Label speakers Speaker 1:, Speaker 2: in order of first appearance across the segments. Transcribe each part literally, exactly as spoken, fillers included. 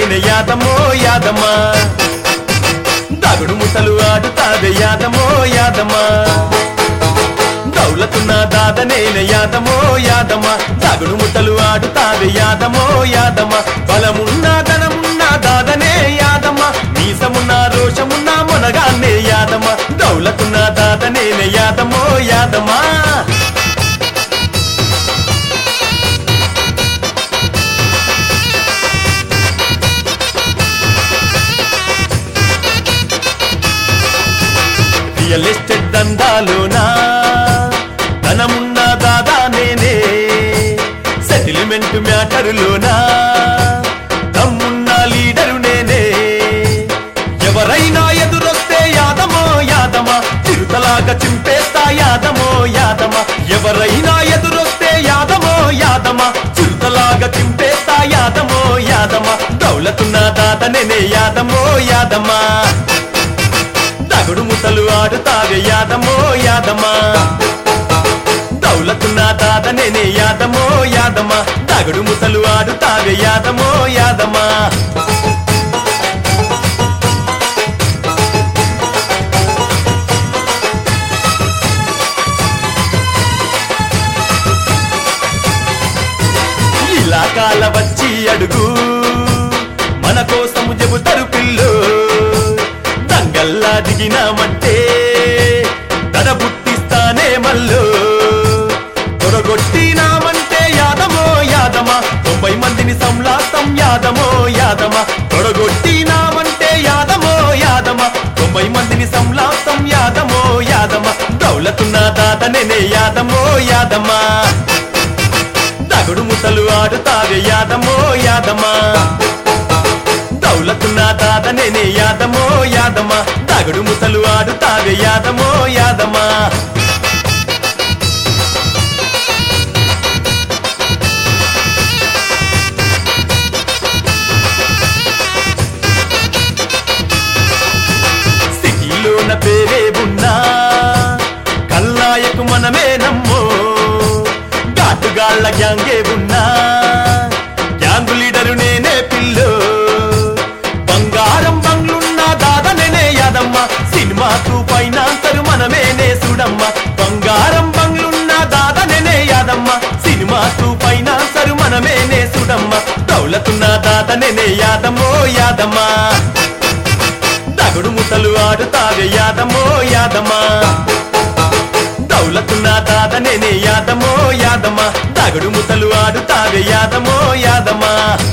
Speaker 1: నేనే యాదమో యాదమా దాగుడు ముతలు ఆడుతావే యాదమో యాదమా దౌలతున్న దాద నేనే యాదమో యాదమా దాగుడు ముతలు ఆడుతావే యాదమో యాదమా బలమున్న ధనమున్న దాదనే యాదమా మీసమున్న రోషమున్న మొనగానే యాదమా దౌలతున్న దాద నేనే యాదమో యాదమా రియల్ ఎస్టేట్ దందాలోనా ధనమున్న దాదా నేనే సెటిల్మెంట్ మ్యాటరులోనా దమ్మున్న లీడరు నేనే ఎవరైనా ఎదురొస్తే యాదమో యాదమా చిరుతలాగా చింపేస్తా యాదమో యాదమా ఎవరైనా ఎదురొస్తే యాదమో యాదమా చిరుతలాగా చింపేస్తా యాదమో యాదమా దౌలతున్న దాద నేనే యాదమో యాదమా దాగుడు ముతలు ఆడుతావే యాదమో యాదమా దౌలతున్న దాద నేనే యాదమో యాదమా దాగుడు ముతలు ఆడుతావే యాదమో యాదమా ఇలాకాల వచ్చి అడుగు మన కోసము చెబుతారు పిల్లు దంగల్లా దిగినామంటే తన పుట్టిస్తానే మల్లో తొడగొట్టినామంటే యాదమో యాదమా తొంభై మందిని సంలాసం యాదమో యాదమా తొడగొట్టినామంటే యాదమో యాదమా తొంభై మందిని సంలాసం యాదమో యాదమా దౌలతున్న దాద నేనే యాదమో యాదమా దాగుడు ముతలు ఆడుతావే యాదమో యాదమా దౌలతున్న దాద నేనే యాదమో యాదమా దాగుడు ముతలు ఆడుతావే యాదమో యాదమా సిటీలోన పేరే ఉన్నా కల్లాయకు మనమే నమ్మో ఘాటుగాళ్ళ గ్యాంగే ఉన్నా గ్యాంగు లీడరు నేనే పిల్లో బంగారం బంగ్లున్న దాద నేనే యాదమ్మ సినిమాకు ఫైనాన్సరు మనమేనే సుడమ్మ బంగారం బంగ్లున్న దాద నేనే యాదమ్మ సినిమాకు ఫైనాన్సరు మనమేనే సుడమ్మ దౌలతున్న దాద నేనే యాదమో యాదమ్మా దాగుడు ముతలు ఆడుతావే యాదమో యాదమా దౌలతున్న దాద నేనే యాదమో యాదమా దాగుడు ముతలు ఆడుతావే యాదమో యాదమా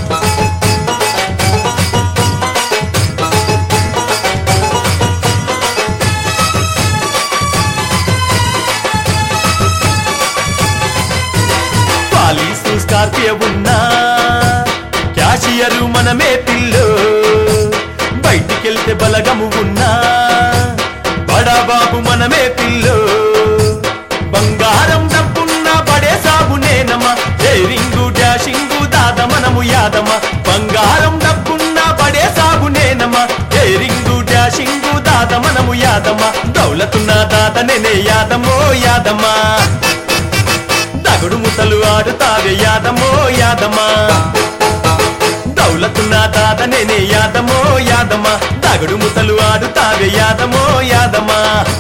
Speaker 1: పాలీసు స్కార్పియో ఉన్నా క్యాషియరు మనమే పిల్లో బయటికెళ్తే బలగము ఉన్నా బడా బాబు మనమే పిల్లో బంగారం డబ్బున్న పడే సాబు నేనమా డైరింగు డాషింగు దాద మనము యాదమా బంగారం డబ్బున్న పడే సాబు నేనమా డైరింగు డాషింగు దాద మనము యాదమా దౌలతున్న దాద నేనే యాదమో యాదమా దాగుడు ముతలు ఆడుతావే యాదమో యాదమా దౌలతున్న దాద నేనే యాదమో యాదమా దాగుడు ముతలు ఆడుతావే యాదమో యాదమా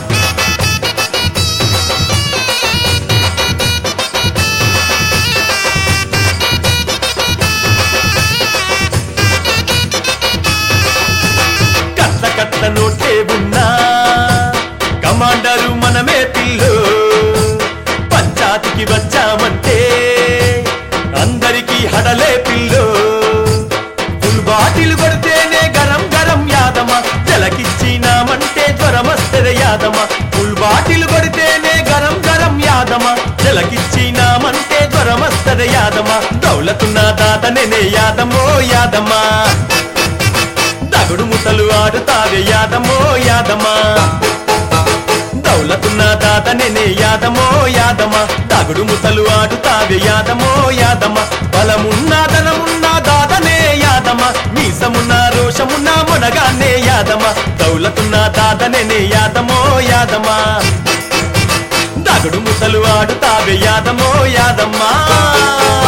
Speaker 1: కట్ల కట్ల నోటే ఉన్నా కమాండరు మనమే పిల్లు పంచాయతీకి వచ్చామంటే అందరికీ హడలే పిల్లు ఫుల్ బాటిల్ కొడితేనే గరం గరం యాదమా జలకిచ్చినామంటే జ్వరమస్తది యాదమా ఫుల్ బాటిల్ కొడితేనే గరం గరం యాదమా జలకిచ్చినామంటే జ్వరమస్తది యాదమా దౌలతున్న దాద నేనే యాదమో యాదమా దాగుడు ముతలు ఆడుతావే యాదమో యాదమా దౌలతున్న దాద నేనే యాదమో యాదమా దాగుడు ముతలు ఆడుతావే యాదమో యాదమా బలమున్న ధనమున్న దాదనే యాదమా మీసమున్న రోషమున్న మొనగానే యాదమా దౌలతున్న దాద నేనే యాదమో యాదమా దాగుడు ముతలు ఆడుతావే యాదమో యాదమ్మా